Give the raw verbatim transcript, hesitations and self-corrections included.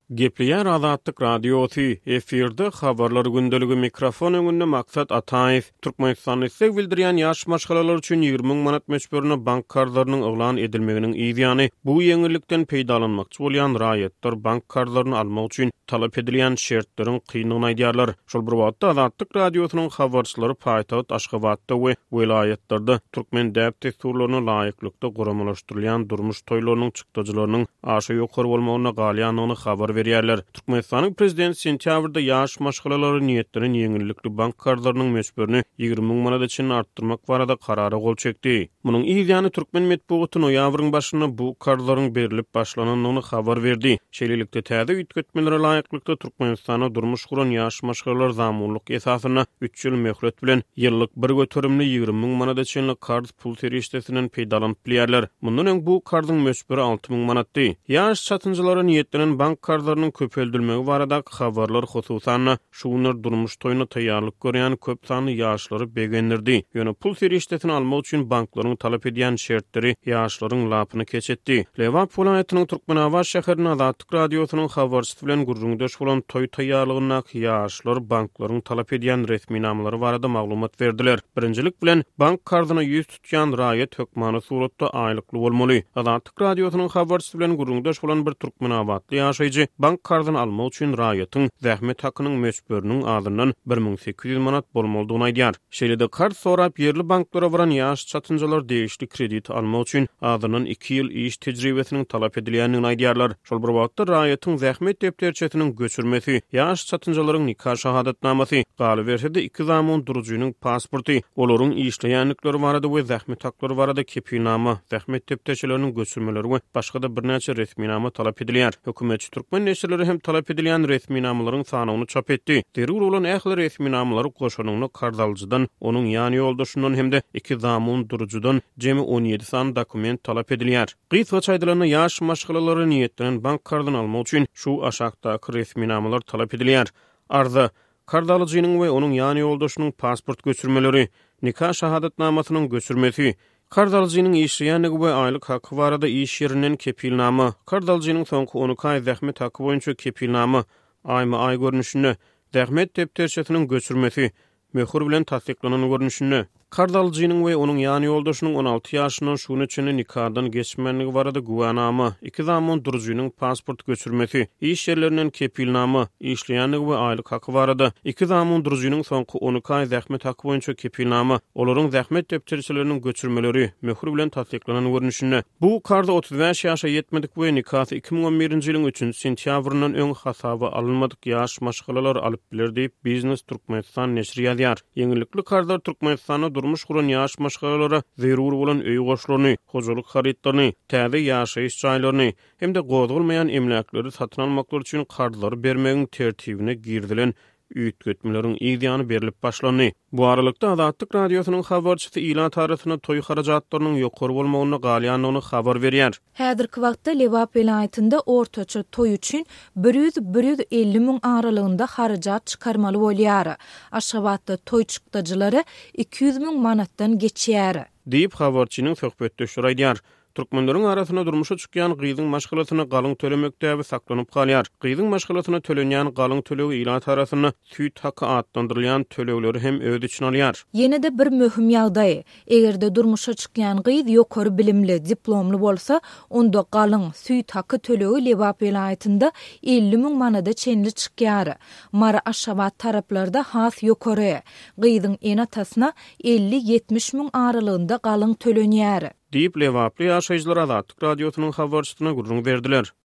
Gepliýär Azatlyk radiosy efirde habarlar gündeligi mikrofon öňünde maksat Ataýew Türkmenistan isleg bildirýän ýaş maşgalalar üçin ýygrimi miň manat meşberine bank kartlarynyň oglan edilmeginiň ýygyny bu ýeňillikden peýdalanmakçy bolýan raýatlar bank kartlaryny almak üçin talap edilýän şertleriň kynlygyny aýdýarlar. Şol bir wagtda Azatlyk radiosynyň habarçylary paýtagat Aşgabatda we vilayetlerde türkmen däp desturlaryna laýyklykda guramalaşdyrylýan durmuş toýlarynyň çykdyjylarynyň aşa ýokary bolmagyna galýanyny habar berýärler. Türkmenistanyň prezidenti sentýabrda ýaş maşgalaları niýetleriniň ýeňillikli bank kartlarynyň meşberini ýygrimi miň manatçyn artdyrmak barada karara gol çekdi. Munyň ýygyny türkmen medeniýeti noýabryň başynda bu kartlaryň berilip başlananyny habar berdi. Şeýlelikde täze üýtgetmelere laýyklykda Türkmenistana durmuş guran ýaş maşgalalar zamurlyk esasyna üç ýyl möhlet bilen ýyllyk bir göterimli ýygrimi miň manatçyn kart pul terişdesinden peýdalanyp bilýärler. Mundan öň bu kartyň meşberi alty miň manatdy. Ýaş satynjylara niýetlenen bank kartlarynyň köpeldilmegi barada habarlar hususan şuňlar durmuş toýuna taýýarlyk görýän köp sanly ýaşlary begendirdi. Ýöne pul terişdesini almak üçin banklaryň talap edýän şertleri ýaşlaryň lapyny keçetdi. Lewap vilayatynyň Türkmenawa şäheriniň Azatlyk radiosynyň habarçysy bilen gurrundaş bolan toý taýýarlygyna ýaşlar banklaryň talap edýän resmi namlary barada maglumat berdiler. Birinjilik bilen bank kartyna ýüz tutýan raýat hökmany suratda aýlykly bolmaly. Azatlyk radiosynyň habarçysy bilen gurrundaş bolan bir Türkmenawatly ýaşaýjy bank kartyny almak üçin raýatyň zähmet hakynyň meşberiniň adyndan bir miň sekiz ýüz manat bolmalydygyny aýdýar. Şeýlede kart sorap ýerli banklara baran ýaş satynjylar değişli kredit almak üçin adyndan iki ýyl iş tejribesiniň talap edilýänini aýdýarlar. Şol bir wagtda raýatyň zähmet depterçetiniň göçürmesi, ýaş satynjylaryň nikah şahadatnamasy, galy bersede iki zamon durucuynyň pasporty, olaryň işleýänlikleri barada we zähmet haklary barada kepilnama, zähmet depterçeleriniň göçürmeleri we başga-da birnäçe resmi nama talap edilýär. Hökümetçi türkmen neşirleri hem talap edilýän resmi namalaryň sanyny çap etdi. Derur bolan ähli resmi namalary goşanyny kardalyjydan, onuň ýany ýoldaşyndan hemde iki zamon durucudan jemi on ýedi san dokument talap edilýär. Gysga çaýdylaryny ýaş maşgalalary niýetlenen bank kartyny almak üçin şu aşakdaky resmi namalar talap edilýär. Arza kardalyjynyň we onuň ýany ýoldaşynyň pasport göçürmeleri, nikah şahadatnamasynyň göçürmesi, kardalyjynyň işleýänligi we aýlyk haky barada iş ýerinden kepilnama, kardalyjynyň soňky on iki aý zähmet haky boýunça kepilnama, aýma-aý görnüşinde, zähmet depterçetiniň göçürmesi, möhür bilen tasdiklanan görnüşinde, kardalyjynyň we onuň ýany ýoldaşynyň on alty ýaşyndan şuny üçin nikahdan geçmenligi barada guwanama, iki zamon durucuynyň pasport göçürmesi, iş ýerlerinden kepilnama, işleýänligi we aýlyk haky barada iki zamon durucuynyň soňky on iki aý zähmet haky boýunça kepilnama, olaryň zähmet depterçeleriniň göçürmeleri, möhür bilen tasdiklanan görnüşinde. Bu karda otuz beş ýaşa ýetmedik we nikah iki miň on birinji ýylyň üçinji sentýabryndan öň hasaba alınmadyk ýaş maşgalalar alyp biler diýip Biznes Türkmenistan neşri ýazýar. Ýeňillikli kardar Türkmenistana durmuş guran ýaş maşgalalara zerur bolan öý goşlaryny, hojalyk haritlaryny, täze ýaşaýyş jaýlaryny hemde gozulmaýan emlakları satyn almaklar üçin kartlar bermegiň tertibine girdilen üýtgetmeleriň ýygyny berilip başlandy. Bu aralykda Azatlyk radiosynyň habarçysy ilan tarasyna toý harajatlarynyň ýokary bolmagyny galýanyny habar berýär. Häzirki wagtda Lewap vilayatynda ortaça toý üçin bir yüz - bir yüz elli miň aralygynda harajat çykarmaly bolýar. Aşgabatda toý çykdyjylary iki yüz miň manatdan geçýär. Diýip habarçynyň söhbetdeşleri aýdýar. Türkmenleriň arasyna durmuşa çykýan gyzyň maşgalasyna galyň tölemekdäbi saklanyp kalýar. Gyzyň maşgalasyna tölenýän galyň tölegi ýyla tarasyna süýt haky adlandyrylýan tölegleri hem öz için alýar. Ýene-de bir möhüm ýagdaý. Egerde durmuşa çykýan gyz ýokary bilimli, diplomly bolsa, onda galyň süýt haky tölegi Lewap vilayatynda elli miň manada çenli çykýar. Mara Aşgabat taraplarda has ýokary. Gyzyň en atasyna elli ýetmiş miň aralygynda galyň tölenýär. Diýip Lewaply ýaşaýjylar Azatlyk radiosynyň habarçysyna gurrun berdiler.